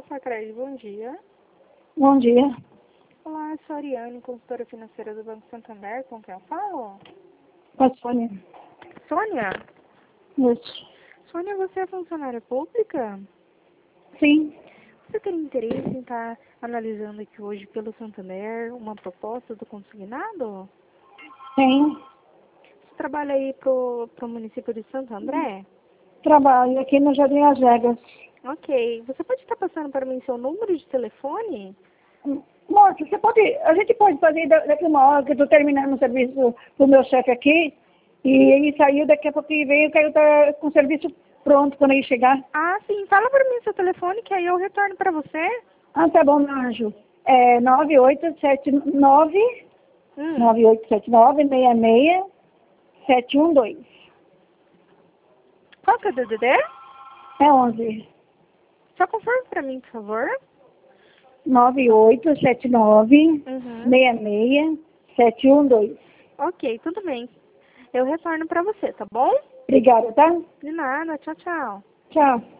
Sacred, bom dia. Bom dia. Olá, eu sou a Ariane, consultora financeira do Banco Santander. Com quem eu falo? Com a Sônia. Sônia? Isso. Sônia, você é funcionária pública? Sim. Você tem interesse em estar analisando aqui hoje pelo Santander uma proposta do consignado? Tenho. Você trabalha aí pro município de Santo André? Trabalho aqui no Jardim Las Vegas. Ok. Você pode estar passando para mim seu número de telefone? Moça, a gente pode fazer daqui uma hora que eu estou terminando o serviço do meu chefe aqui. E ele saiu, daqui a pouco ele veio, quero estar com o serviço pronto quando ele chegar. Ah, sim. Fala para mim seu telefone que aí eu retorno para você. Ah, tá bom, meu anjo. É 9879 66 712. Qual que é o DDD? É 11. Só confirme para mim, por favor. 9879 Uhum. 66 712. Ok, tudo bem. Eu retorno para você, tá bom? Obrigada, tá? De nada. Tchau, tchau. Tchau.